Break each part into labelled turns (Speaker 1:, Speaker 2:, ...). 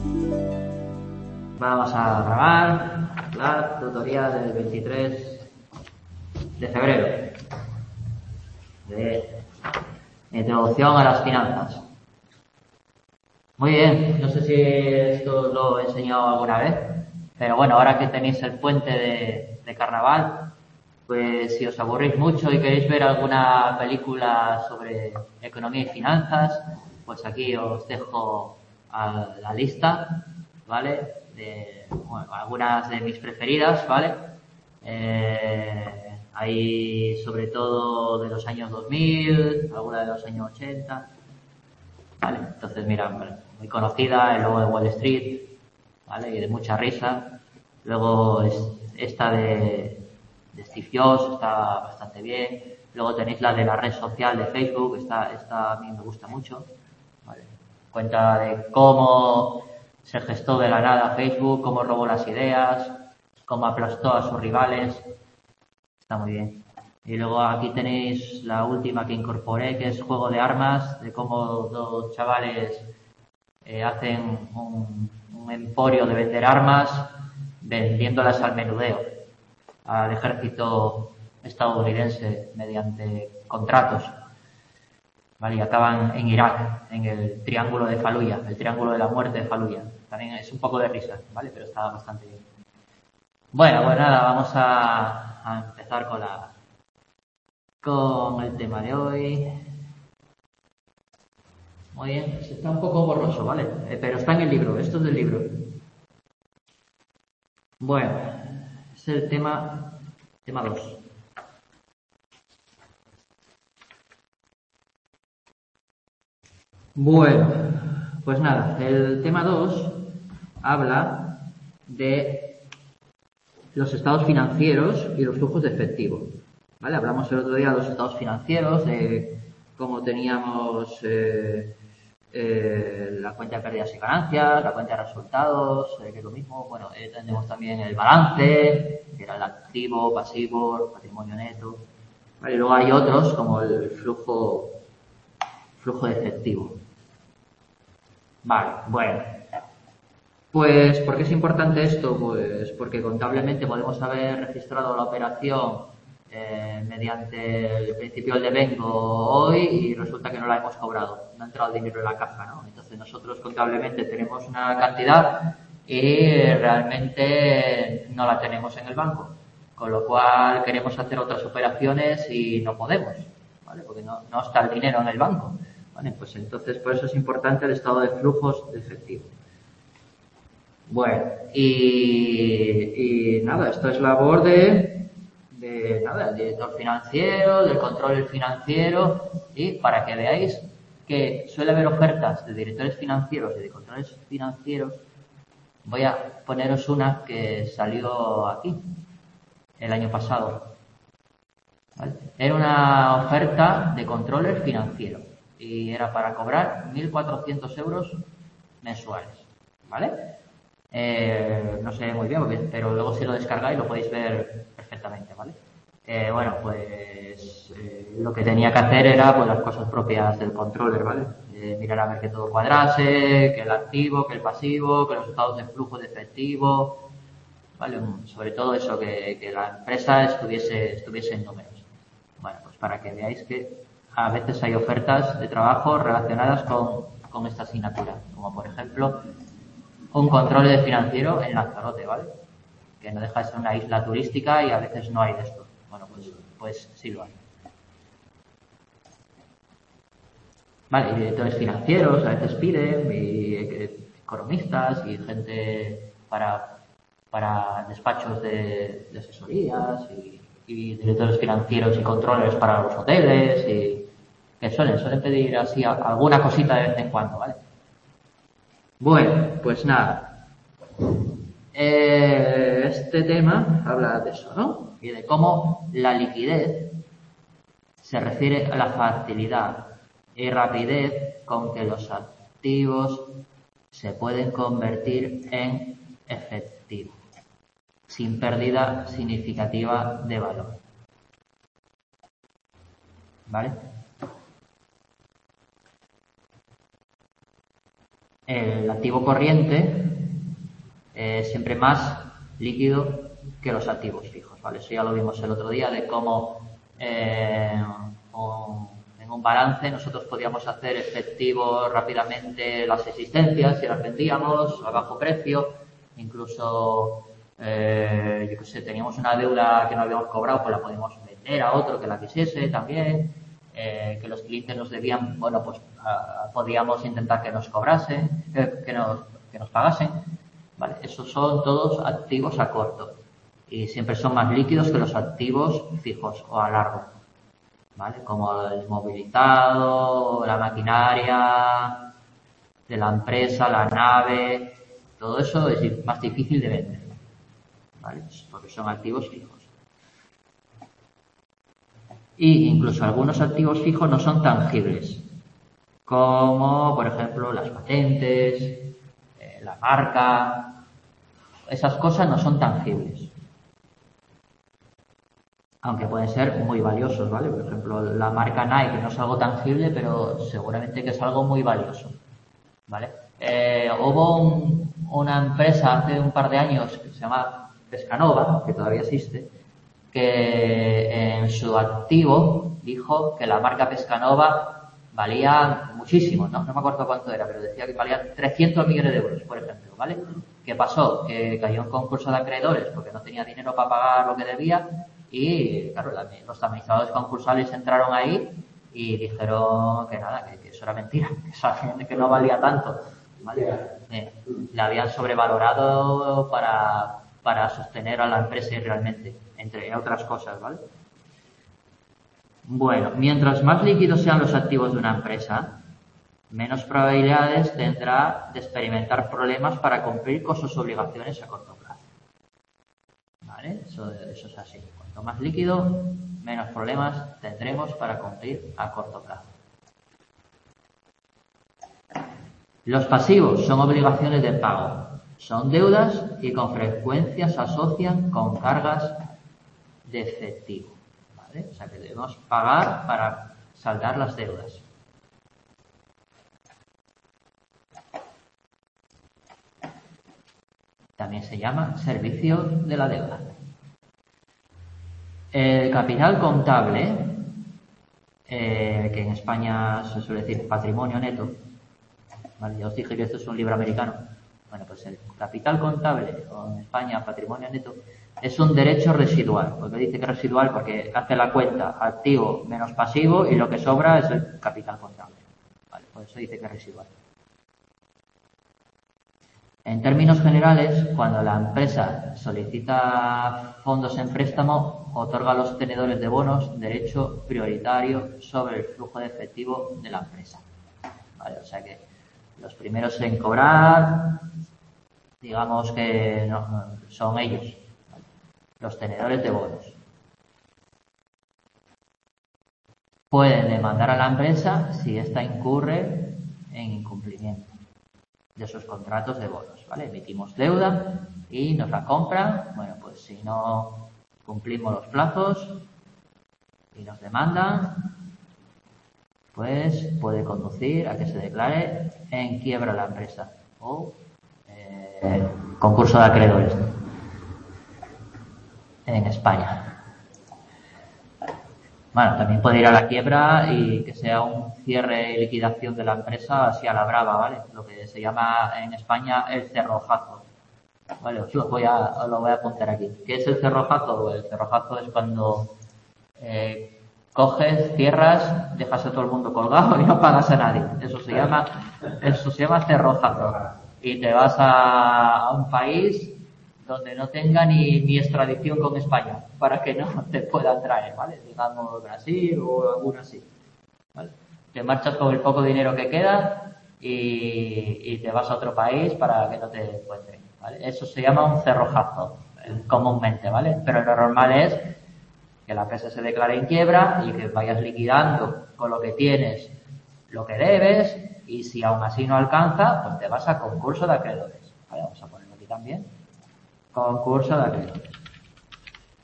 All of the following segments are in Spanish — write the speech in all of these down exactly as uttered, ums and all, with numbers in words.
Speaker 1: Vamos a grabar la tutoría del veintitrés de febrero de introducción a las finanzas. Muy bien, no sé si esto os lo he enseñado alguna vez, pero bueno, ahora que tenéis el puente de, de carnaval, pues si os aburrís mucho y queréis ver alguna película sobre economía y finanzas, pues aquí os dejo a la lista, ¿vale? De, bueno, algunas de mis preferidas, ¿vale? Eh, hay sobre todo de los años dos mil, alguna de los años ochenta, ¿vale? Entonces, mira, muy conocida, el lobo de Wall Street, ¿vale? Y de mucha risa. Luego es esta de, de Steve Jobs, está bastante bien. Luego tenéis la de la red social de Facebook, esta, esta a mí me gusta mucho, ¿vale? Cuenta de cómo se gestó de la nada Facebook, cómo robó las ideas, cómo aplastó a sus rivales. Está muy bien. Y luego aquí tenéis la última que incorporé, que es Juego de Armas, de cómo dos chavales eh, hacen un, un emporio de vender armas vendiéndolas al menudeo, al ejército estadounidense mediante contratos. ¿Vale? Y acaban en Irak, en el triángulo de Faluya, el triángulo de la muerte de Faluya. También es un poco de risa, ¿vale? Pero está bastante bien. Bueno, pues nada, vamos a, a empezar con la con el tema de hoy. Muy bien, está un poco borroso, ¿vale? Eh, pero está en el libro, esto es del libro. Bueno, es el tema tema dos. Bueno, pues nada, el tema dos habla de los estados financieros y los flujos de efectivo. ¿Vale? Hablamos el otro día de los estados financieros, de cómo teníamos eh, eh, la cuenta de pérdidas y ganancias, la cuenta de resultados, eh, que es lo mismo. Bueno, eh, tenemos también el balance, que era el activo, pasivo, patrimonio neto. ¿Vale? Y luego hay otros, como el flujo, flujo de efectivo. Vale, bueno. Pues, ¿por qué es importante esto? Pues porque contablemente podemos haber registrado la operación eh, mediante el principio del devengo hoy y resulta que no la hemos cobrado, no ha entrado el dinero en la caja, ¿no? Entonces nosotros contablemente tenemos una cantidad y realmente no la tenemos en el banco, con lo cual queremos hacer otras operaciones y no podemos, ¿vale? Porque no, no está el dinero en el banco, ¿vale? Pues entonces por eso es importante el estado de flujos de efectivo. Bueno, y, y nada, esto es labor de, de nada, del director financiero, del control financiero, y para que veáis que suele haber ofertas de directores financieros y de controles financieros, voy a poneros una que salió aquí el año pasado. ¿Vale? Era una oferta de controller financiero y era para cobrar mil cuatrocientos euros mensuales, ¿vale? Eh, no sé muy bien, pero luego si lo descargáis lo podéis ver perfectamente, ¿vale? Eh, bueno, pues eh, lo que tenía que hacer era pues las cosas propias del controller, ¿vale? Eh, mirar a ver que todo cuadrase, que el activo, que el pasivo, que los estados de flujo de efectivo, ¿vale? Sobre todo eso, que, que la empresa estuviese, estuviese en números. Bueno, pues para que veáis que a veces hay ofertas de trabajo relacionadas con, con esta asignatura, como por ejemplo un control de financiero en Lanzarote, ¿vale? Que no deja de ser una isla turística y a veces no hay de esto. Bueno, pues, pues sí lo hay. Vale, y directores financieros a veces piden, y economistas y gente para, para despachos de, de asesorías y, y directores financieros y controles para los hoteles y que suelen, suelen pedir así alguna cosita de vez en cuando, ¿vale? Bueno, pues nada. Eh, este tema habla de eso, ¿no? Y de cómo la liquidez se refiere a la facilidad y rapidez con que los activos se pueden convertir en efectivo, sin pérdida significativa de valor. ¿Vale? el activo corriente es siempre más líquido que los activos fijos, ¿vale? Eso ya lo vimos el otro día de cómo eh, un, en un balance nosotros podíamos hacer efectivo rápidamente las existencias si las vendíamos a bajo precio, incluso eh, yo qué sé, teníamos una deuda que no habíamos cobrado, pues la podíamos vender a otro que la quisiese también. Eh, que los clientes nos debían, bueno, pues uh, podíamos intentar que nos cobrasen, eh, que nos, que nos pagasen, ¿vale? Esos son todos activos a corto y siempre son más líquidos que los activos fijos o a largo, ¿vale? Como el movilizado, la maquinaria de la empresa, la nave, todo eso es más difícil de vender, ¿vale? Porque son activos fijos. Y incluso algunos activos fijos no son tangibles, como por ejemplo las patentes, eh, la marca, esas cosas no son tangibles. Aunque pueden ser muy valiosos, ¿vale? Por ejemplo, la marca Nike no es algo tangible, pero seguramente que es algo muy valioso, ¿vale? Eh, hubo un, una empresa hace un par de años que se llama Pescanova, que todavía existe, que en su activo dijo que la marca Pescanova valía muchísimo, ¿no? No me acuerdo cuánto era, pero decía que valía trescientos millones de euros, por ejemplo, ¿vale? ¿Qué pasó? Que cayó en concurso de acreedores porque no tenía dinero para pagar lo que debía y, claro, los administradores concursales entraron ahí y dijeron que nada, que, que eso era mentira, que esa gente que no valía tanto, ¿vale? Eh, la habían sobrevalorado para, para sostener a la empresa realmente, entre otras cosas, ¿vale? Bueno, mientras más líquidos sean los activos de una empresa, menos probabilidades tendrá de experimentar problemas para cumplir con sus obligaciones a corto plazo, ¿vale? Eso, eso es así. Cuanto más líquido, menos problemas tendremos para cumplir a corto plazo. Los pasivos son obligaciones de pago. Son deudas y con frecuencia se asocian con cargas de efectivo, ¿vale? O sea que debemos pagar para saldar las deudas. También se llama servicio de la deuda. El capital contable, eh, que en España se suele decir patrimonio neto, ¿vale? Ya os dije que esto es un libro americano. Bueno, pues el capital contable, o en España patrimonio neto, es un derecho residual. Porque dice que es residual porque hace la cuenta activo menos pasivo y lo que sobra es el capital contable, ¿vale? Por eso dice que es residual. En términos generales, cuando la empresa solicita fondos en préstamo, otorga a los tenedores de bonos derecho prioritario sobre el flujo de efectivo de la empresa, ¿vale? O sea que los primeros en cobrar, digamos que no, no, son ellos, ¿vale? Los tenedores de bonos. Pueden demandar a la empresa si ésta incurre en incumplimiento de sus contratos de bonos, ¿vale? Emitimos deuda y nos la compran. Bueno, pues si no cumplimos los plazos y nos demandan, pues puede conducir a que se declare en quiebra la empresa o eh, concurso de acreedores en España. Bueno, también puede ir a la quiebra y que sea un cierre y liquidación de la empresa así a la brava, ¿vale? Lo que se llama en España el cerrojazo. Vale, os lo voy a, os lo voy a apuntar aquí. ¿Qué es el cerrojazo? El cerrojazo es cuando eh, coges, cierras, dejas a todo el mundo colgado y no pagas a nadie. Eso se llama, eso se llama cerrojazo. Y te vas a, a un país donde no tenga ni, ni extradición con España, para que no te puedan traer, ¿vale? Digamos Brasil o alguno así, ¿vale? Te marchas con el poco dinero que queda y, y te vas a otro país para que no te encuentren, ¿vale? Eso se llama un cerrojazo, eh, comúnmente, ¿vale? Pero lo normal es que la empresa se declare en quiebra y que vayas liquidando con lo que tienes lo que debes y si aún así no alcanza, pues te vas a concurso de acreedores, ¿vale? Vamos a ponerlo aquí también. Concurso de acreedores,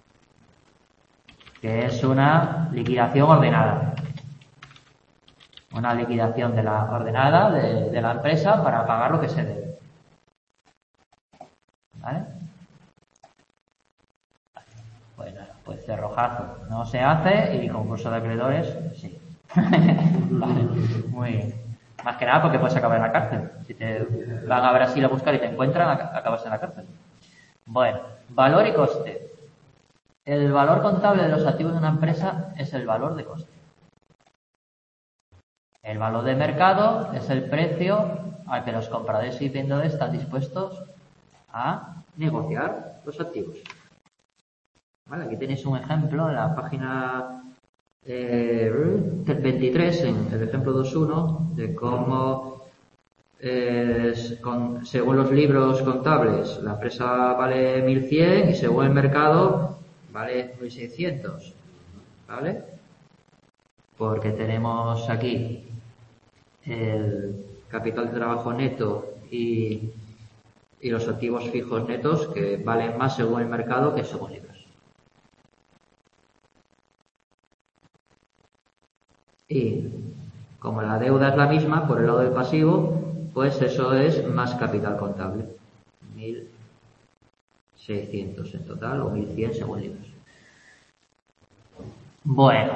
Speaker 1: que es una liquidación ordenada. una liquidación de la ordenada de, de la empresa para pagar lo que se debe. ¿Vale? Pues nada, pues cerrojazo no se hace y concurso de acreedores sí. Vale, muy bien. Más que nada porque puedes acabar en la cárcel. Si te van a Brasil a buscar y te encuentran, acabas en la cárcel. Bueno, valor y coste. El valor contable de los activos de una empresa es el valor de coste. El valor de mercado es el precio al que los compradores y vendedores están dispuestos a negociar los activos. Vale, aquí tenéis un ejemplo en la página eh, veintitrés, en el ejemplo dos punto uno, de cómo, eh, con, según los libros contables, la empresa vale mil cien y según el mercado vale mil seiscientos. ¿Vale? Porque tenemos aquí el capital de trabajo neto y, y los activos fijos netos que valen más según el mercado que según libros. Y como la deuda es la misma por el lado del pasivo, pues eso es más capital contable. mil seiscientos en total o mil cien según libros. Bueno,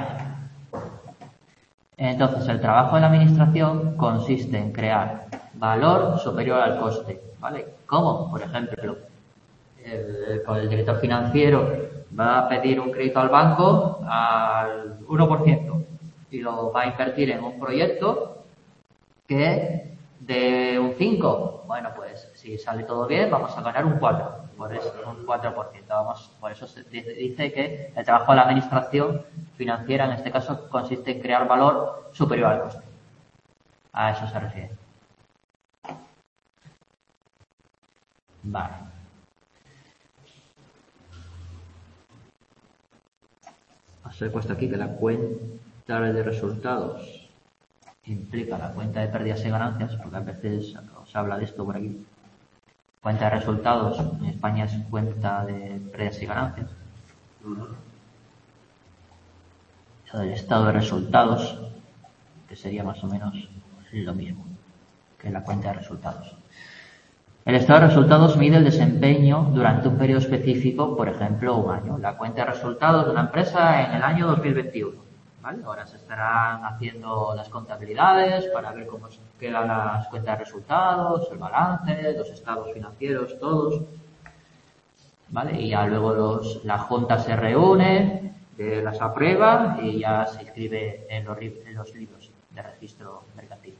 Speaker 1: entonces el trabajo de la administración consiste en crear valor superior al coste. ¿Vale? ¿Cómo? Por ejemplo, el, el director financiero va a pedir un crédito al banco al uno por ciento. Y lo va a invertir en un proyecto que de un cinco, bueno, pues si sale todo bien vamos a ganar un cuatro, por eso, un cuatro por ciento. Vamos, por eso se dice que el trabajo de la administración financiera en este caso consiste en crear valor superior al coste. A eso se refiere. Vale. Os he puesto aquí que la cuenta de resultados implica la cuenta de pérdidas y ganancias, porque a veces os habla de esto por aquí. Cuenta de resultados en España es cuenta de pérdidas y ganancias. El estado de resultados, que sería más o menos lo mismo que la cuenta de resultados. El estado de resultados mide el desempeño durante un periodo específico, por ejemplo, un año. La cuenta de resultados de una empresa en el año dos mil veintiuno. ¿Vale? Ahora se estarán haciendo las contabilidades para ver cómo quedan las cuentas de resultados, el balance, los estados financieros, todos. ¿Vale? Y ya luego los, la junta se reúne, eh, las aprueba y ya se inscribe en los, en los libros de registro mercantil.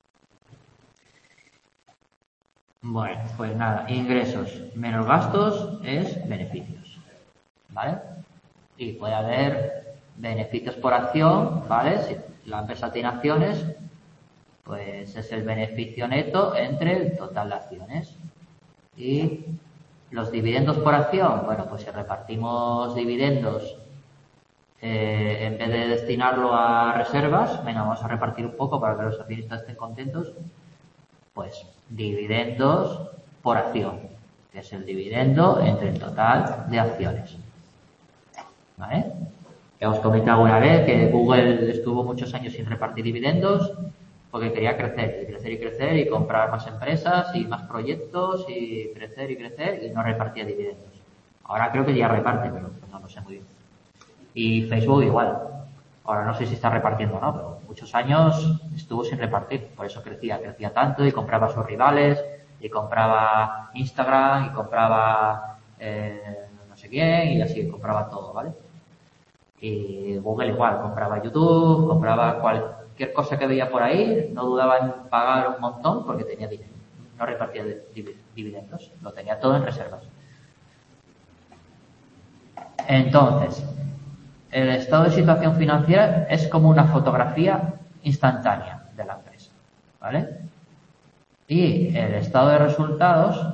Speaker 1: Bueno, pues nada, ingresos menos gastos es beneficios. ¿Vale? Y puede haber beneficios por acción, ¿vale? Si la empresa tiene acciones, pues es el beneficio neto entre el total de acciones. Y los dividendos por acción, bueno, pues si repartimos dividendos, eh, en vez de destinarlo a reservas, venga, vamos a repartir un poco para que los accionistas estén contentos, pues dividendos por acción, que es el dividendo entre el total de acciones. ¿Vale? Ya os comenté alguna vez que Google estuvo muchos años sin repartir dividendos porque quería crecer, y crecer y crecer y comprar más empresas y más proyectos y crecer y crecer y no repartía dividendos. Ahora creo que ya reparte, pero no lo sé muy bien. Y Facebook igual. Ahora no sé si está repartiendo o no, pero muchos años estuvo sin repartir. Por eso crecía, crecía tanto y compraba a sus rivales y compraba Instagram y compraba eh, no sé quién y así compraba todo, ¿vale? Y Google igual, compraba YouTube, compraba cualquier cosa que veía por ahí, no dudaba en pagar un montón porque tenía dinero. No repartía dividendos, lo tenía todo en reservas. Entonces, el estado de situación financiera es como una fotografía instantánea de la empresa, ¿vale? Y el estado de resultados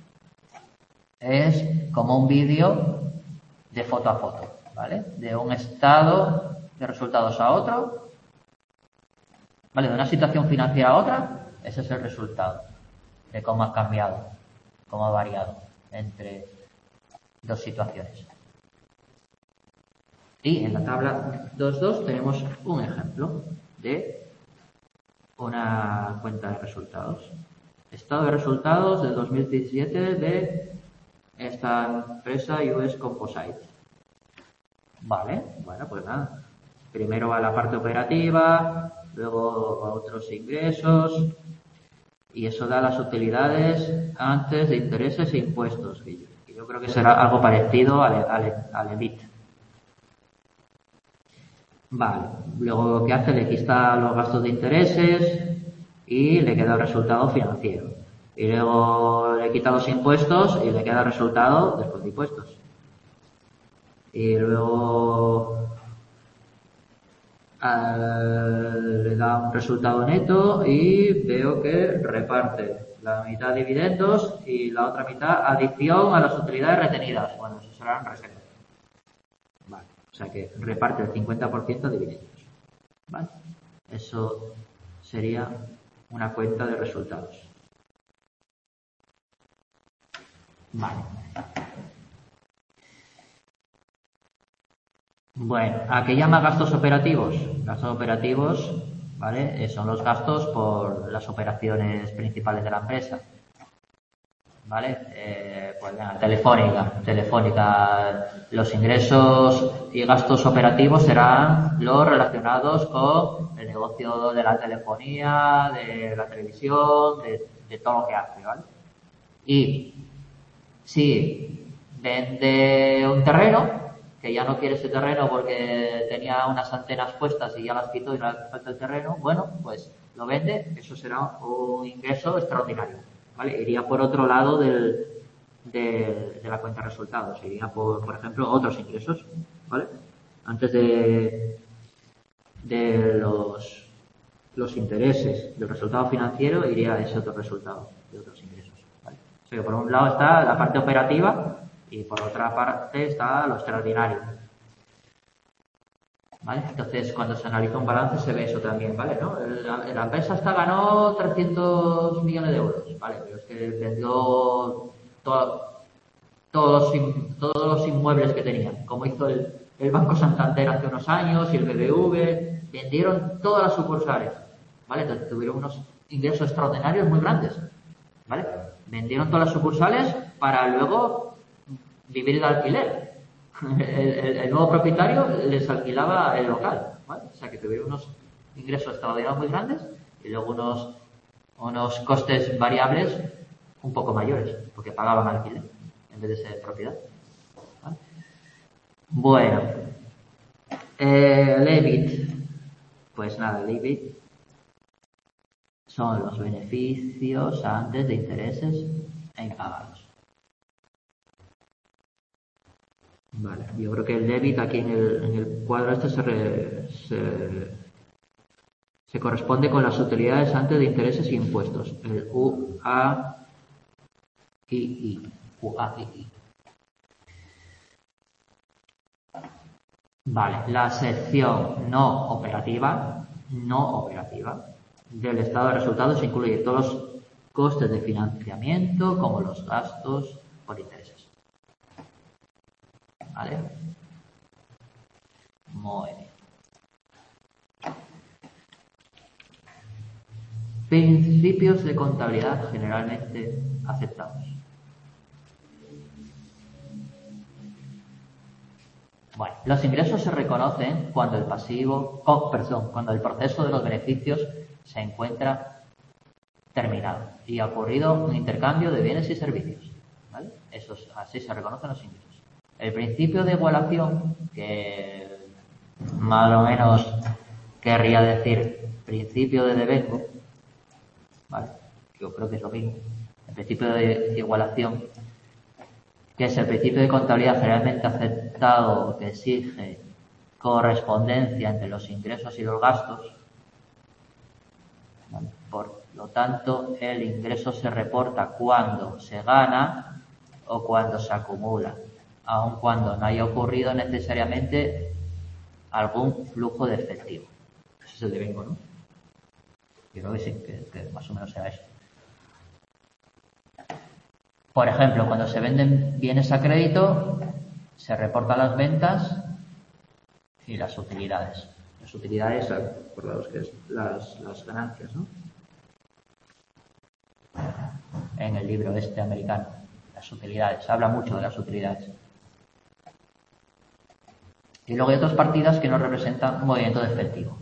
Speaker 1: es como un vídeo de foto a foto, ¿vale? De un estado de resultados a otro, ¿vale? De una situación financiera a otra, ese es el resultado de cómo ha cambiado, cómo ha variado entre dos situaciones. Y en la tabla dos punto dos tenemos un ejemplo de una cuenta de resultados. Estado de resultados de dos mil diecisiete de esta empresa U S Composite. Vale, bueno, pues nada. Primero va la parte operativa, luego otros ingresos, y eso da las utilidades antes de intereses e impuestos. Y yo, y yo creo que será algo parecido al, al, al E B I T. Vale, luego ¿qué hace? Le quita los gastos de intereses y le queda el resultado financiero. Y luego le quita los impuestos y le queda el resultado después de impuestos. Y luego Uh, le da un resultado neto y veo que reparte la mitad dividendos y la otra mitad adición a las utilidades retenidas. Bueno, eso serán reservas. Vale. O sea que reparte el cincuenta por ciento de dividendos. Vale. Eso sería una cuenta de resultados. Vale. Bueno, ¿a qué llama gastos operativos? Gastos operativos, ¿vale? Son los gastos por las operaciones principales de la empresa, ¿vale? Eh, pues venga, Telefónica, Telefónica, los ingresos y gastos operativos serán los relacionados con el negocio de la telefonía, de la televisión, de, de todo lo que hace, ¿vale? Y si vende un terreno, que ya no quiere ese terreno porque tenía unas antenas puestas y ya las quitó y no le hace falta el terreno, bueno, pues lo vende, eso será un ingreso extraordinario, ¿vale? Iría por otro lado del, de, de la cuenta de resultados, iría por, por ejemplo, otros ingresos, ¿vale? Antes de, de los, los intereses del resultado financiero, iría ese otro resultado de otros ingresos, ¿vale? O sea que por un lado está la parte operativa, y por otra parte está lo extraordinario. ¿Vale? Entonces, cuando se analiza un balance se ve eso también, ¿vale? ¿No? La, la empresa hasta ganó trescientos millones de euros, ¿vale? Pero es que vendió todo, todos, los, todos los inmuebles que tenía, como hizo el, el Banco Santander hace unos años y el B B V, vendieron todas las sucursales, ¿vale? Entonces tuvieron unos ingresos extraordinarios muy grandes, ¿vale? Vendieron todas las sucursales para luego vivir de alquiler. El, el, el nuevo propietario les alquilaba el local, ¿vale? O sea que tuvieron unos ingresos extraordinarios muy grandes y luego unos, unos costes variables un poco mayores, porque pagaban alquiler en vez de ser propiedad, ¿vale? Bueno, eh, el E B I T, pues nada, el E B I T son los beneficios antes de intereses e impagados. Vale, yo creo que el débit aquí en el, en el cuadro este se, re, se, se corresponde con las utilidades antes de intereses e impuestos. El U A I I. U A I I. Vale, la sección no operativa, no operativa del estado de resultados incluye todos los costes de financiamiento como los gastos por intereses. ¿Vale? Muy bien. Principios de contabilidad generalmente aceptados. Bueno, los ingresos se reconocen cuando el pasivo, oh, perdón, cuando el proceso de los beneficios se encuentra terminado y ha ocurrido un intercambio de bienes y servicios, ¿vale? Eso, así se reconocen los ingresos. El principio de igualación, que más o menos querría decir principio de devengo, ¿vale? Yo creo que es lo mismo. El principio de igualación, que es el principio de contabilidad generalmente aceptado que exige correspondencia entre los ingresos y los gastos, ¿vale? Por lo tanto, el ingreso se reporta cuando se gana o cuando se acumula, aun cuando no haya ocurrido necesariamente algún flujo de efectivo. Ese es el devengo, ¿no? Yo creo que sí, que, que más o menos sea eso. Por ejemplo, cuando se venden bienes a crédito, se reportan las ventas y las utilidades. Las utilidades, por los que es las, las ganancias, ¿no? En el libro este americano, las utilidades, habla mucho de las utilidades. Y luego hay otras partidas que no representan un movimiento de efectivo,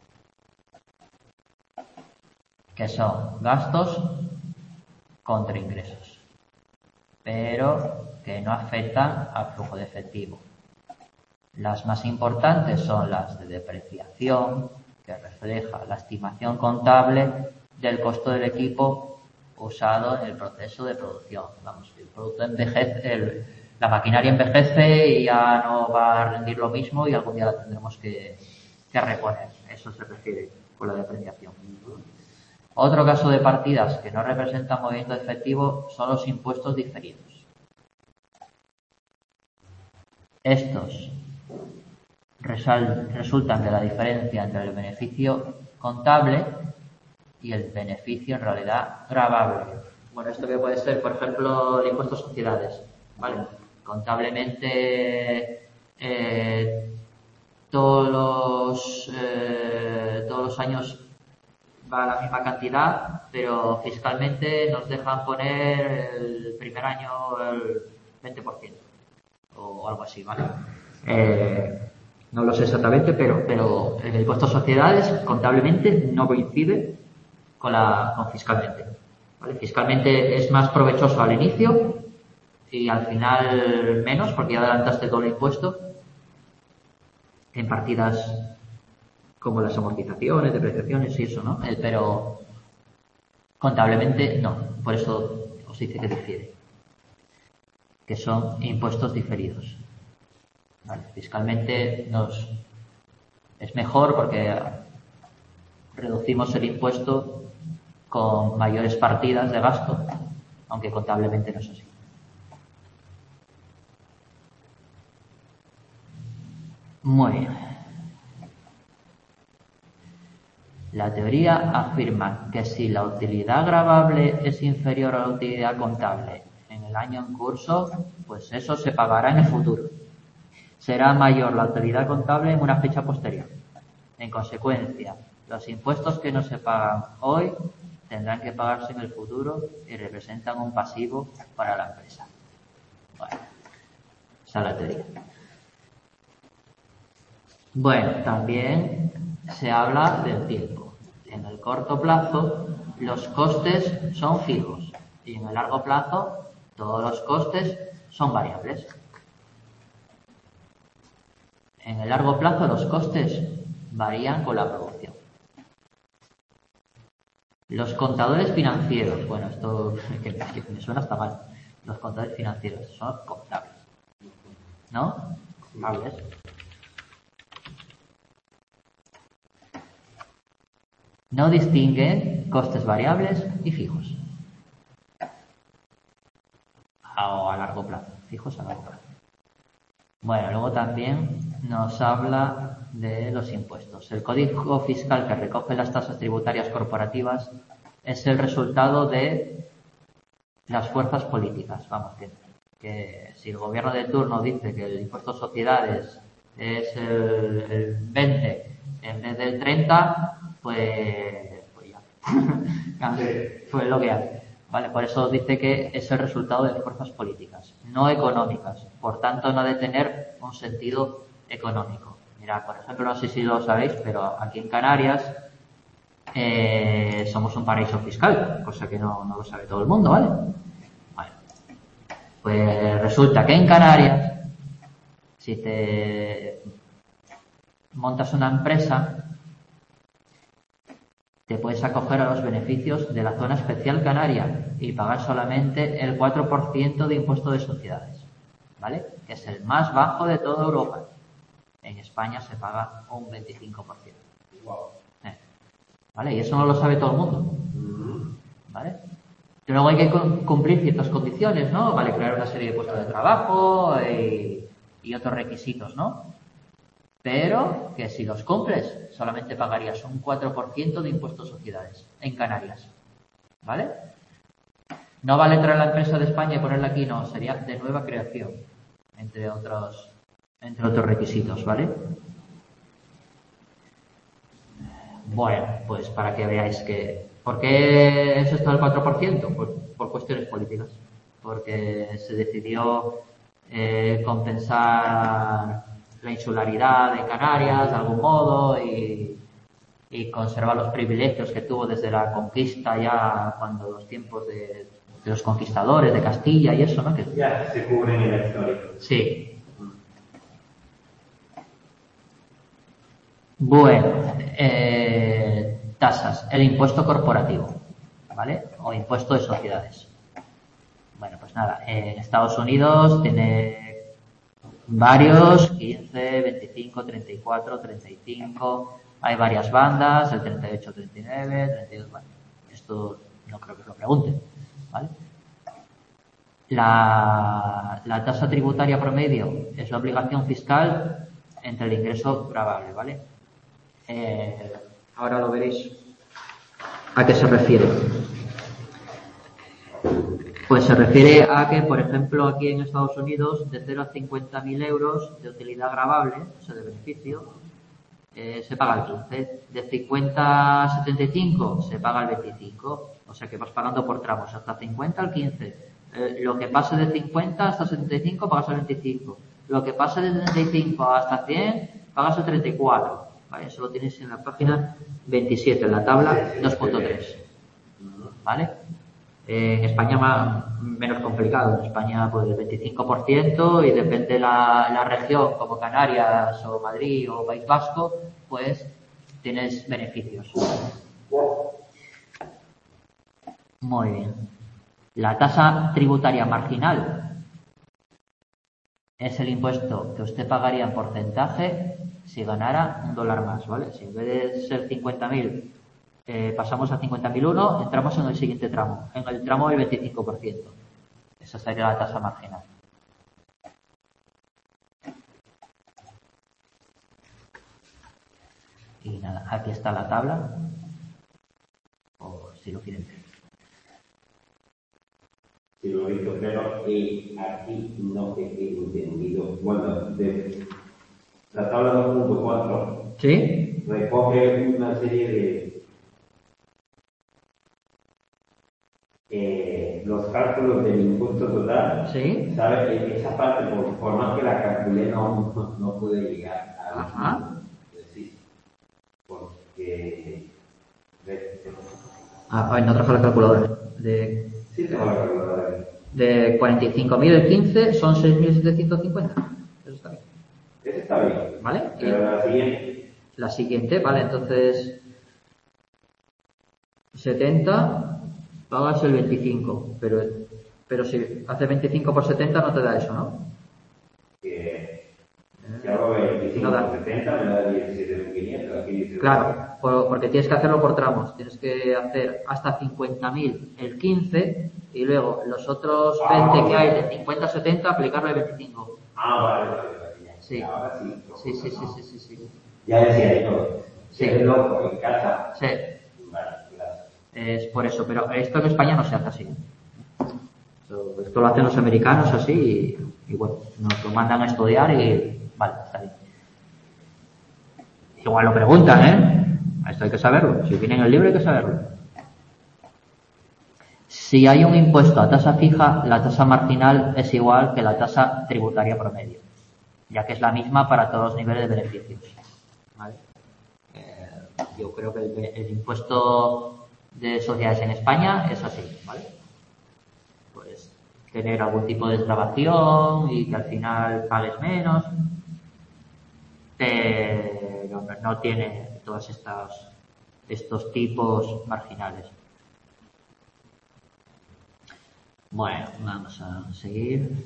Speaker 1: que son gastos contra ingresos, pero que no afectan al flujo de efectivo. Las más importantes son las de depreciación, que refleja la estimación contable del costo del equipo usado en el proceso de producción. Vamos, el producto envejece, el, la maquinaria envejece y ya no va a rendir lo mismo y algún día la tendremos que, que reponer. Eso se refiere con la depreciación. Otro caso de partidas que no representan movimiento efectivo son los impuestos diferidos. Estos resultan de la diferencia entre el beneficio contable y el beneficio en realidad gravable. Bueno, esto que puede ser, por ejemplo, el impuesto a sociedades, ¿vale? Contablemente eh, todos los eh, todos los años va a la misma cantidad, pero fiscalmente nos dejan poner el primer año el veinte por ciento o algo así, ¿vale? Eh, no lo sé exactamente, pero, pero el impuesto a sociedades contablemente no coincide con, la, con fiscalmente, ¿vale? Fiscalmente es más provechoso al inicio y al final menos, porque ya adelantaste todo el impuesto en partidas como las amortizaciones, depreciaciones y eso, ¿no? Eh, pero contablemente no, por eso os dice que difiere, que son impuestos diferidos. Vale, fiscalmente nos es mejor porque reducimos el impuesto con mayores partidas de gasto, aunque contablemente no es así. Muy bien. La teoría afirma que si la utilidad gravable es inferior a la utilidad contable en el año en curso, pues eso se pagará en el futuro. Será mayor la utilidad contable en una fecha posterior. En consecuencia, los impuestos que no se pagan hoy tendrán que pagarse en el futuro y representan un pasivo para la empresa. Bueno, esa es la teoría. Bueno, también se habla del tiempo. En el corto plazo, los costes son fijos y en el largo plazo, todos los costes son variables. En el largo plazo, los costes varían con la producción. Los contadores financieros, bueno, esto que me suena hasta mal. Los contadores financieros son contables, ¿no? Contables. No distinguen costes variables y fijos. O a largo plazo, fijos a largo plazo. Bueno, luego también nos habla de los impuestos. El código fiscal que recoge las tasas tributarias corporativas es el resultado de las fuerzas políticas. Vamos, que, que si el gobierno de turno dice que el impuesto a sociedades es el, el veinte en vez del treinta, pues, pues ya, pues lo que hay. Vale, por eso dice que es el resultado de fuerzas políticas, no económicas. Por tanto, no ha de tener un sentido económico. Mirad, por ejemplo, no sé si lo sabéis, pero aquí en Canarias eh, somos un paraíso fiscal, cosa que no, no lo sabe todo el mundo, ¿vale? Vale. Pues resulta que en Canarias, si te montas una empresa, te puedes acoger a los beneficios de la zona especial canaria y pagar solamente el cuatro por ciento de impuesto de sociedades, ¿vale? Que es el más bajo de toda Europa. En España se paga un veinticinco por ciento. ¿Eh? ¿Vale? Y eso no lo sabe todo el mundo, ¿vale? Y luego hay que cumplir ciertas condiciones, ¿no? Vale, crear una serie de puestos de trabajo y, y otros requisitos, ¿no? Pero que si los cumples, solamente pagarías un cuatro por ciento de impuestos de sociedades en Canarias, ¿vale? No vale traer la empresa de España y ponerla aquí, no, sería de nueva creación, entre otros, entre otros requisitos, ¿vale? Bueno, pues para que veáis que... ¿Por qué es esto del cuatro por ciento? Pues por cuestiones políticas. Porque se decidió eh, compensar la insularidad de Canarias de algún modo y, y conservar los privilegios que tuvo desde la conquista ya cuando los tiempos de, de los conquistadores de Castilla y eso, ¿no? Que...
Speaker 2: Ya se cubren en la historia.
Speaker 1: Sí. Bueno, eh, tasas. El impuesto corporativo, ¿vale? O impuesto de sociedades. Bueno, pues nada, en Estados Unidos tiene varios, quince, veinticinco, treinta y cuatro, treinta y cinco, hay varias bandas, el treinta y ocho, treinta y nueve, treinta y dos, bueno, esto no creo que os lo pregunten, ¿vale? La, la tasa tributaria promedio es la obligación fiscal entre el ingreso gravable, ¿vale? Eh, ahora lo veréis a qué se refiere. Pues se refiere a que, por ejemplo, aquí en Estados Unidos, de cero a cincuenta mil euros de utilidad gravable, o sea, de beneficio, eh, se paga el quince. De cincuenta a setenta y cinco se paga el veinticinco. O sea que vas pagando por tramos, hasta cincuenta al quince. Eh, lo que pase de cincuenta hasta setenta y cinco pagas el veinticinco. Lo que pase de setenta y cinco hasta cien pagas el treinta y cuatro. ¿Vale? Eso lo tienes en la página veintisiete, en la tabla dos punto tres. ¿Vale? Eh, en España más, menos complicado. En España pues el veinticinco por ciento y depende la, la región, como Canarias o Madrid o País Vasco, pues tienes beneficios. Muy bien. La tasa tributaria marginal es el impuesto que usted pagaría en porcentaje si ganara un dólar más, ¿vale? Si en vez de ser cincuenta mil eh, pasamos a cincuenta mil uno, entramos en el siguiente tramo, en el tramo del veinticinco por ciento. Esa sería la tasa marginal. Y nada, aquí está la tabla, o si lo quieren ver.
Speaker 2: Si lo he visto claro, y aquí no he entendido. Bueno, de la tabla dos punto cuatro
Speaker 1: ¿Sí?
Speaker 2: recoge una serie de eh, los cálculos del impuesto total.
Speaker 1: ¿Sí?
Speaker 2: ¿Sabes? Esa parte, por, por más que la calculé, no, no, no pude llegar a
Speaker 1: Ajá.
Speaker 2: decir. Porque.
Speaker 1: Ah, no trajo la calculadora. De,
Speaker 2: Sí, tengo la calculadora.
Speaker 1: de cuarenta y cinco mil el quince son seis mil setecientos cincuenta. Eso está bien.
Speaker 2: Ese está bien.
Speaker 1: ¿Vale?
Speaker 2: Pero
Speaker 1: Y
Speaker 2: la siguiente.
Speaker 1: la siguiente, vale, entonces setenta pagas el veinticinco, pero pero si haces veinticinco por setenta no te da eso, ¿no?
Speaker 2: Que si hago veinticinco
Speaker 1: No da.
Speaker 2: por setenta me da diecisiete mil quinientos. Aquí dice.
Speaker 1: Claro, por- porque tienes que hacerlo por tramos. Tienes que hacer hasta cincuenta mil el quince y luego los otros veinte que hay de cincuenta a setenta aplicarle el veinticinco.
Speaker 2: Ah, vale, vale, vale. Ya.
Speaker 1: Sí.
Speaker 2: Ahora sí.
Speaker 1: Sí, sí, sí, sí, sí, sí.
Speaker 2: Ya decía yo.
Speaker 1: Sí.
Speaker 2: Si eres loco en casa.
Speaker 1: Sí,
Speaker 2: Vale, gracias.
Speaker 1: es por eso. Pero esto en España no se hace así. Esto, esto lo hacen los americanos así y, y bueno, nos lo mandan a estudiar y vale, está bien. Igual lo preguntan, ¿eh? Esto hay que saberlo. Si viene en el libro hay que saberlo. Si hay un impuesto a tasa fija, la tasa marginal es igual que la tasa tributaria promedio, ya que es la misma para todos los niveles de beneficios. ¿Vale? Eh, yo creo que el, el impuesto de sociedades en España es así, ¿vale? Pues tener algún tipo de desgravación y que al final pagues menos, pero no tiene todos estos, estos tipos marginales. Bueno, vamos a seguir.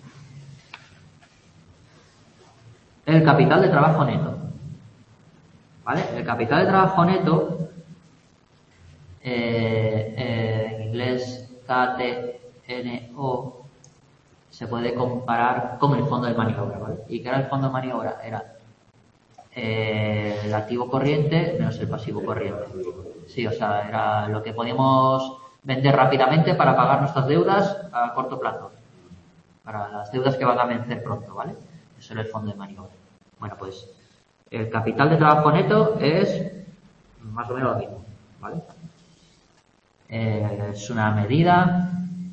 Speaker 1: El capital de trabajo neto. ¿Vale? El capital de trabajo neto, eh, eh, en inglés K T N O, se puede comparar con el fondo de maniobra, ¿vale? ¿Y qué era el fondo de maniobra? Era eh, el activo corriente menos el pasivo corriente. Sí, o sea, era lo que podíamos vender rápidamente para pagar nuestras deudas a corto plazo, para las deudas que van a vencer pronto, ¿vale? Eso es el fondo de maniobra. Bueno, pues el capital de trabajo neto es más o menos lo mismo, ¿vale? Eh, es una medida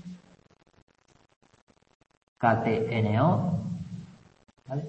Speaker 1: K T N O, ¿vale?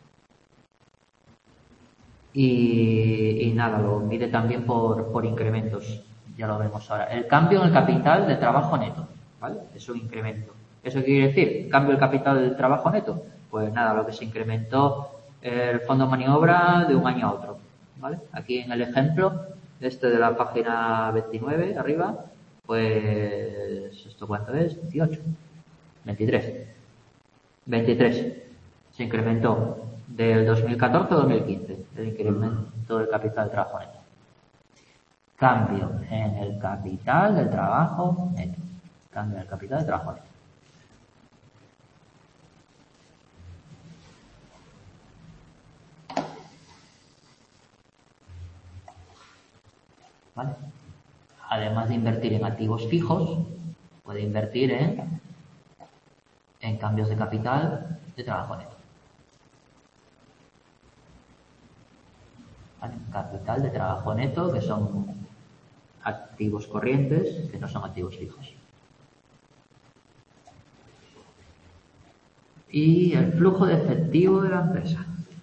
Speaker 1: Y, y nada, lo mide también por, por incrementos, ya lo vemos ahora. El cambio en el capital de trabajo neto, ¿vale? Es un incremento. ¿Eso qué quiere decir? ¿Cambio el capital del trabajo neto? Pues nada, lo que se incrementó el fondo de maniobra de un año a otro, ¿vale? Aquí en el ejemplo, este de la página veintinueve, arriba, pues, ¿esto cuánto es? dieciocho, veintitrés. veintitrés. Se incrementó del dos mil catorce a dos mil quince, el incremento del capital de trabajo neto. Cambio en el capital del trabajo neto. Cambio en el capital del trabajo neto. ¿Vale? Además de invertir en activos fijos, puede invertir en, en cambios de capital de trabajo neto. ¿Vale? Capital de trabajo neto, que son activos corrientes, que no son activos fijos. Y el flujo de efectivo de la empresa.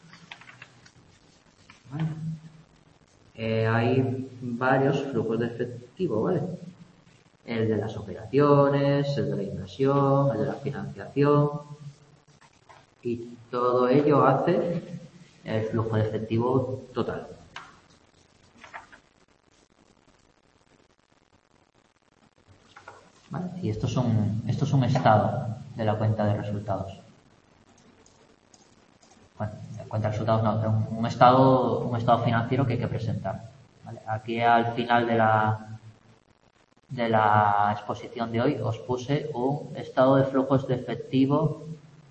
Speaker 1: ¿Vale? Eh, hay varios flujos de efectivo, ¿vale? El de las operaciones, el de la inversión, el de la financiación, y todo ello hace el flujo de efectivo total. ¿Vale? Y esto es un, esto es un estado de la cuenta de resultados. Bueno, la cuenta de resultados no, pero un, un estado, un estado financiero que hay que presentar. ¿Vale? Aquí al final de la de la exposición de hoy os puse un estado de flujos de efectivo.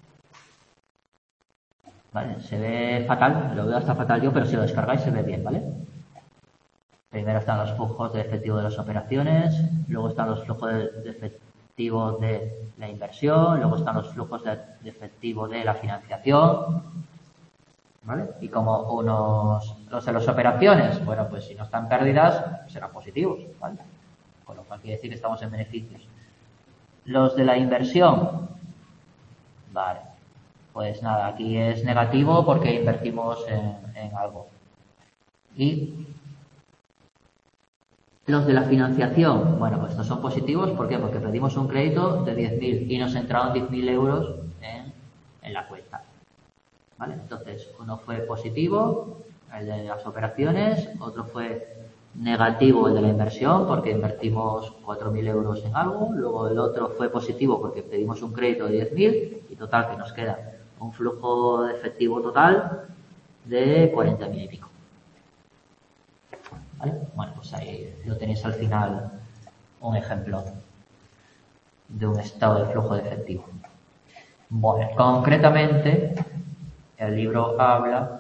Speaker 1: ¿Vale? Se ve fatal, lo veo hasta fatal yo, pero si lo descargáis se ve bien, ¿vale? Primero están los flujos de efectivo de las operaciones, luego están los flujos de efectivo de la inversión, luego están los flujos de efectivo de la financiación, ¿vale? Y como unos, los de las operaciones, bueno, pues si no están pérdidas, serán positivos, ¿vale? Con lo cual quiere decir que estamos en beneficios. Los de la inversión, vale, pues nada, aquí es negativo porque invertimos en, en algo. Y los de la financiación, bueno, pues estos son positivos, ¿por qué? Porque pedimos un crédito de diez mil y nos entraron diez mil euros en, en la cuenta. ¿Vale? Entonces, uno fue positivo, el de las operaciones, otro fue negativo, el de la inversión, porque invertimos cuatro mil euros en algo, luego el otro fue positivo porque pedimos un crédito de diez mil y total que nos queda un flujo de efectivo total de cuarenta mil y pico. ¿Vale? Bueno, pues ahí lo tenéis al final, un ejemplo de un estado de flujo de efectivo. Bueno, concretamente, el libro habla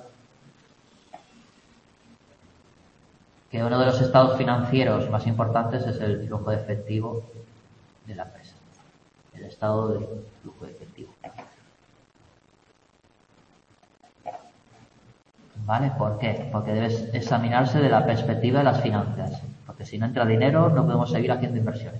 Speaker 1: que uno de los estados financieros más importantes es el flujo de efectivo de la empresa. El estado de flujo de efectivo. ¿Vale? ¿Por qué? Porque debes examinarse de la perspectiva de las finanzas. Porque si no entra dinero, no podemos seguir haciendo inversiones.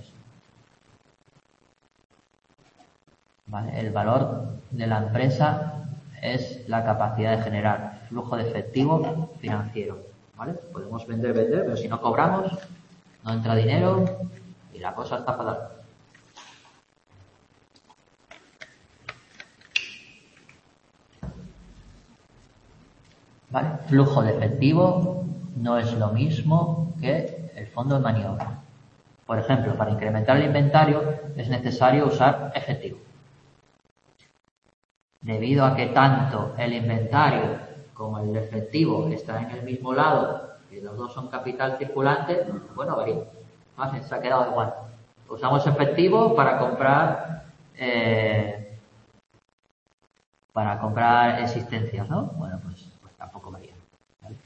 Speaker 1: ¿Vale? El valor de la empresa es la capacidad de generar flujo de efectivo financiero. ¿Vale? Podemos vender, vender, pero si no cobramos, no entra dinero y la cosa está fatal. ¿Vale? Flujo de efectivo no es lo mismo que el fondo de maniobra. Por ejemplo, para incrementar el inventario es necesario usar efectivo. Debido a que tanto el inventario como el efectivo están en el mismo lado y los dos son capital circulante, bueno, varía. ¿Vale? Se ha quedado igual. Usamos efectivo para comprar eh, para comprar existencias, ¿no? Bueno, pues, pues tampoco varía. ¿Vale?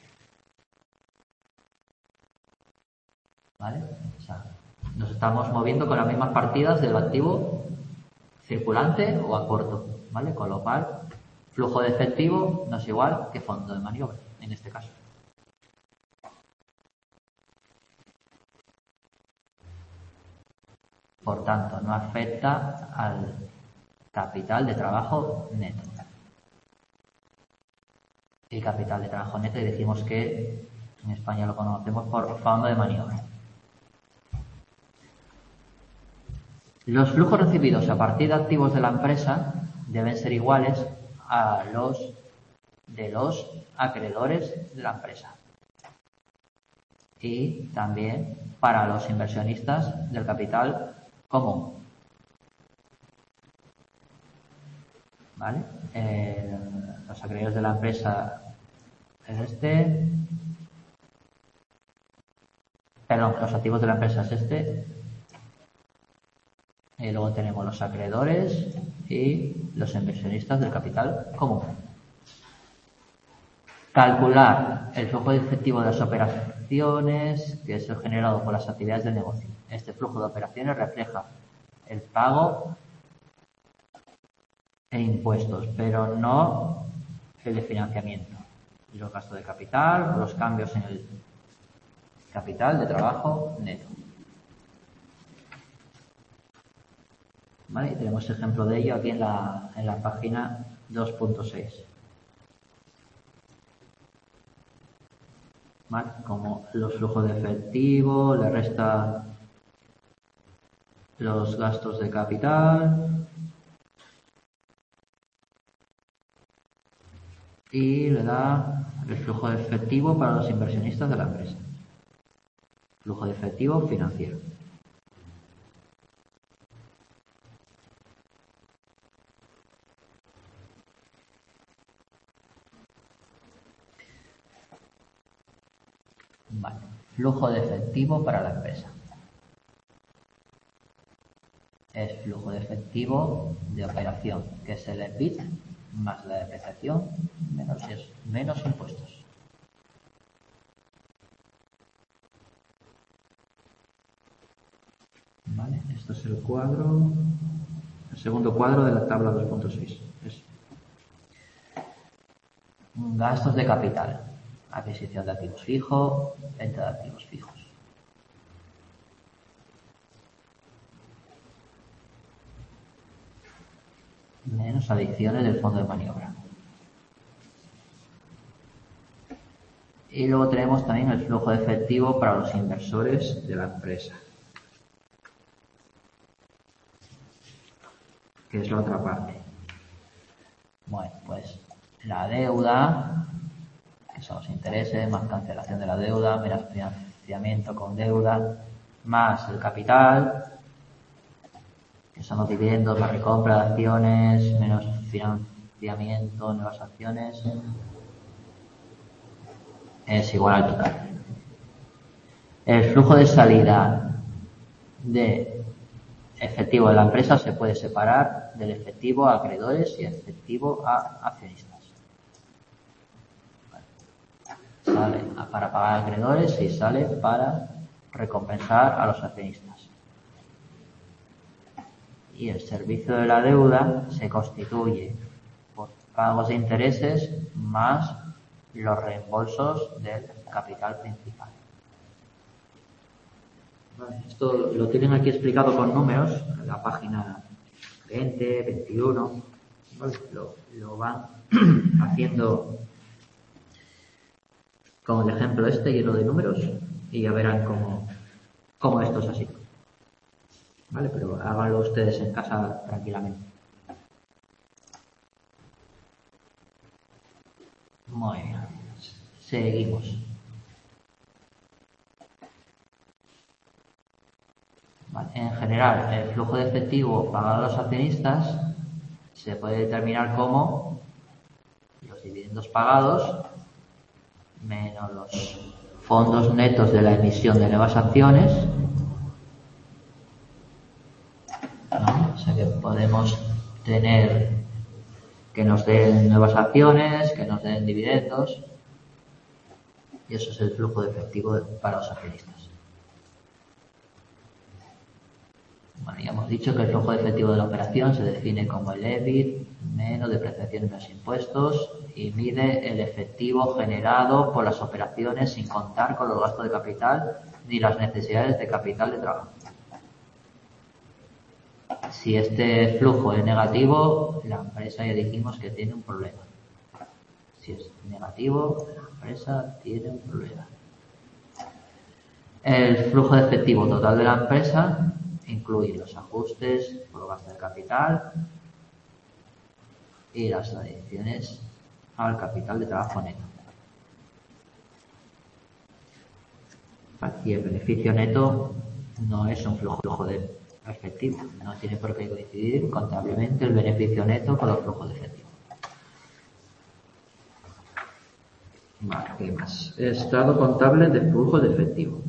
Speaker 1: ¿Vale? O sea, nos estamos moviendo con las mismas partidas del activo circulante o a corto, ¿vale? Con lo cual, flujo de efectivo no es igual que fondo de maniobra, en este caso. Por tanto, no afecta al capital de trabajo neto. El capital de trabajo neto, y decimos que en España lo conocemos por fondo de maniobra. Los flujos recibidos a partir de activos de la empresa deben ser iguales a los de los acreedores de la empresa. Y también para los inversionistas del capital común. ¿Vale? Eh, los acreedores de la empresa es este. Perdón, los activos de la empresa es este. Y luego tenemos los acreedores y los inversionistas del capital común. Calcular el flujo efectivo de las operaciones, que es el generado por las actividades del negocio. Este flujo de operaciones refleja el pago e impuestos, pero no el de financiamiento. Y los gastos de capital, los cambios en el capital de trabajo neto. ¿Vale? Y tenemos ejemplo de ello aquí en la, en la página dos punto seis. ¿Vale? Como los flujos de efectivo, le resta los gastos de capital y le da el flujo de efectivo para los inversionistas de la empresa. Flujo de efectivo financiero. Vale. Flujo de efectivo para la empresa. Es flujo de efectivo de operación, que es el E B I T más la depreciación menos, menos impuestos. Vale, esto es el cuadro, el segundo cuadro de la tabla dos punto seis. Es gastos de capital, adquisición de activos fijos, venta de activos fijos. Menos adiciones del fondo de maniobra. Y luego tenemos también el flujo de efectivo para los inversores de la empresa, que es la otra parte. Bueno, pues la deuda, que son los intereses, más cancelación de la deuda, menos financiamiento con deuda, más el capital, que son los dividendos, la recompra de acciones, menos financiamiento, nuevas acciones, es igual al total. El flujo de salida de efectivo de la empresa se puede separar del efectivo a acreedores y efectivo a accionistas. Sale para pagar a acreedores y sale para recompensar a los accionistas. Y el servicio de la deuda se constituye por pagos de intereses más los reembolsos del capital principal. Vale, esto lo tienen aquí explicado con números en la página veinte, veintiuno. Vale, lo, lo van haciendo con el ejemplo este lleno de números y ya verán cómo, cómo esto es así. Vale, pero háganlo ustedes en casa tranquilamente. Muy bien. Seguimos. Vale. En general, el flujo de efectivo pagado a los accionistas se puede determinar como los dividendos pagados menos los fondos netos de la emisión de nuevas acciones. ¿No? O sea que podemos tener que nos den nuevas acciones, que nos den dividendos, y eso es el flujo de efectivo para los accionistas. Bueno, ya hemos dicho que el flujo de efectivo de la operación se define como el E B I T menos depreciación menos impuestos y mide el efectivo generado por las operaciones sin contar con los gastos de capital ni las necesidades de capital de trabajo. Si este flujo es negativo, la empresa ya dijimos que tiene un problema. Si es negativo, la empresa tiene un problema. El flujo de efectivo total de la empresa incluye los ajustes por gasto de capital y las adiciones al capital de trabajo neto. Aquí el beneficio neto no es un flujo de efectivo, no tiene por qué coincidir contablemente el beneficio neto con los flujos de efectivo. Vale, ¿qué más? Estado contable de flujo de efectivo.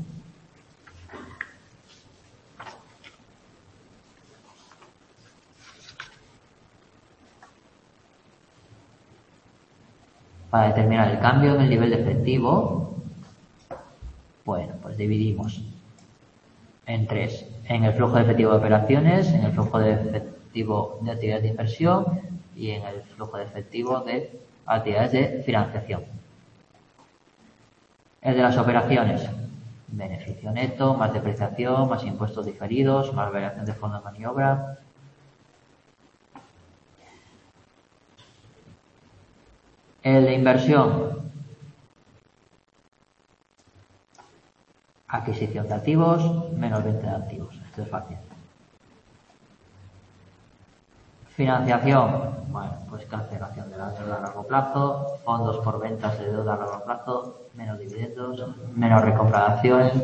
Speaker 1: Para determinar el cambio en el nivel de efectivo, bueno, pues dividimos en tres. En el flujo de efectivo de operaciones, en el flujo de efectivo de actividades de inversión y en el flujo de efectivo de actividades de financiación. El de las operaciones, beneficio neto, más depreciación, más impuestos diferidos, más variación de fondo de maniobra. El de inversión, adquisición de activos menos venta de activos. Esto es fácil. Financiación, bueno, pues cancelación de la deuda a largo plazo, fondos por ventas de deuda a largo plazo, menos dividendos, menos recompra de acciones,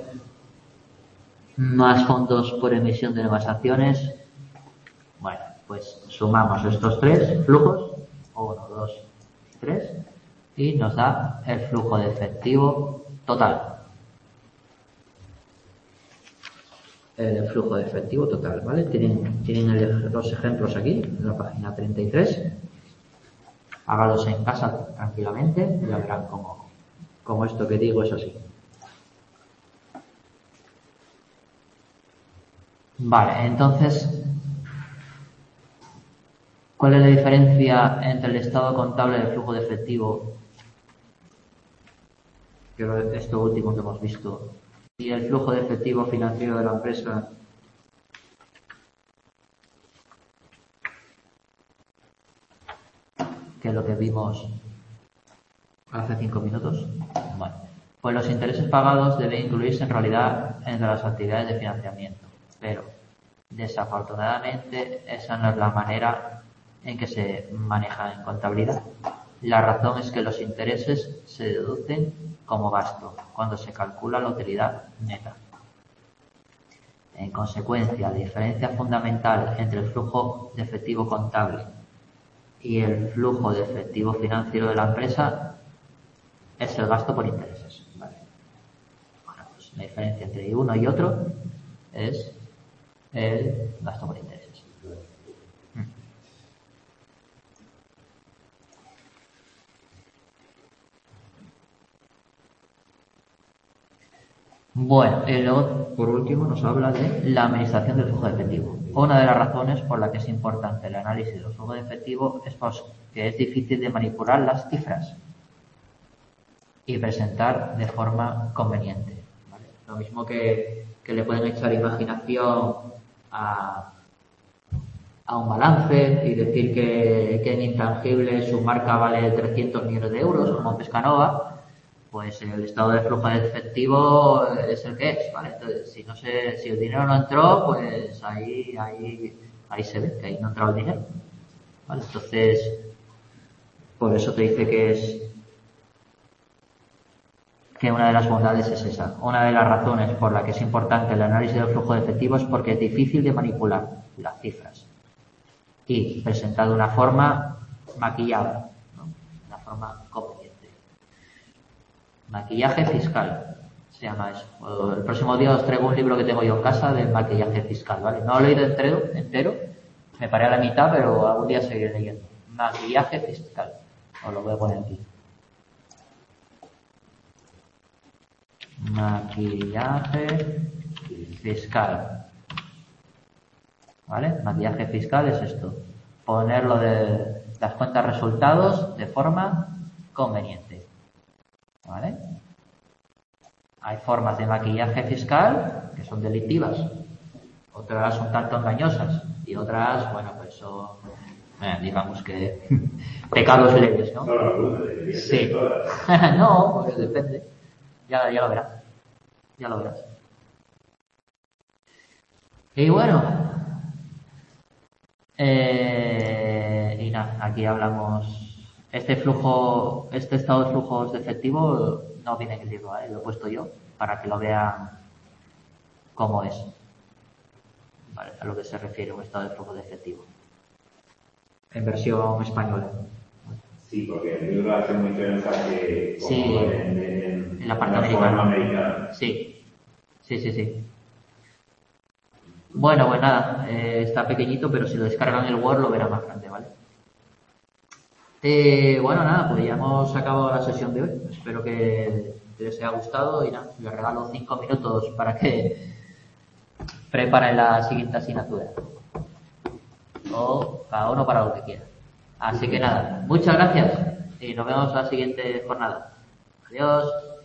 Speaker 1: más fondos por emisión de nuevas acciones. Bueno, pues sumamos estos tres flujos, uno, dos y tres, y nos da el flujo de efectivo total. El flujo de efectivo total, ¿vale? Tienen, tienen el, los ejemplos aquí, en la página treinta y tres. Hágalos en casa tranquilamente y ya verán cómo, cómo esto que digo es así. Vale, entonces, ¿cuál es la diferencia entre el estado contable del flujo de efectivo, que es esto último que hemos visto, y el flujo de efectivo financiero de la empresa? Que es lo que vimos hace cinco minutos. Bueno, pues los intereses pagados deben incluirse en realidad entre las actividades de financiamiento, pero desafortunadamente esa no es la manera en que se maneja en contabilidad. La razón es que los intereses se deducen como gasto cuando se calcula la utilidad neta. En consecuencia, la diferencia fundamental entre el flujo de efectivo contable y el flujo de efectivo financiero de la empresa es el gasto por intereses. ¿Vale? Bueno, pues la diferencia entre uno y otro es el gasto por intereses. Bueno, y luego, por último, nos habla de la administración del flujo de efectivo. Una de las razones por la que es importante el análisis del flujo de efectivo es porque es difícil de manipular las cifras y presentar de forma conveniente. ¿Vale? Lo mismo que, que le pueden echar imaginación a, a un balance y decir que, que en intangible su marca vale trescientos millones de euros, como Pescanova. Pues el estado de flujo de efectivo es el que es, ¿vale? Entonces, si no se, si el dinero no entró, pues ahí, ahí, ahí se ve que ahí no ha entrado el dinero, ¿vale? Entonces, por eso te dice que es, que una de las bondades es esa. Una de las razones por la que es importante el análisis del flujo de efectivo es porque es difícil de manipular las cifras y presentar de una forma maquillada, ¿no? Una forma conveniente. Maquillaje fiscal, se llama eso. El próximo día os traigo un libro que tengo yo en casa de maquillaje fiscal, ¿vale? No lo he leído entero, entero, me paré a la mitad, pero algún día seguiré leyendo. Maquillaje fiscal, os lo voy a poner aquí. Maquillaje fiscal, ¿vale? Maquillaje fiscal es esto, ponerlo de las cuentas resultados de forma conveniente. ¿Vale? Hay formas de maquillaje fiscal que son delictivas, otras un tanto engañosas. y otras, bueno, pues son, eh, digamos que pecados leves, ¿no?
Speaker 2: No lo pregunto, debería ser
Speaker 1: Sí.
Speaker 2: todas.
Speaker 1: No, pues depende. Ya, ya lo verás. Ya lo verás. Y bueno, eh, y nada, aquí hablamos. Este flujo, este estado de flujos de efectivo no viene en el libro, ¿eh? Lo he puesto yo para que lo vean cómo es. Vale, a lo que se refiere un estado de flujo de efectivo. En versión española.
Speaker 2: Sí, porque el libro hace mucho énfasis como
Speaker 1: Sí,
Speaker 2: en, en, en,
Speaker 1: en la parte
Speaker 2: en la forma
Speaker 1: americana.
Speaker 2: americana.
Speaker 1: Sí, sí, sí, sí. Bueno, pues nada, eh, está pequeñito, pero si lo descargan en el Word lo verán más grande, ¿vale? Eh, bueno, nada, pues ya hemos acabado la sesión de hoy. Espero que les haya gustado y nada, les regalo cinco minutos para que preparen la siguiente asignatura. O cada uno para lo que quiera. Así que nada, muchas gracias y nos vemos la siguiente jornada. Adiós.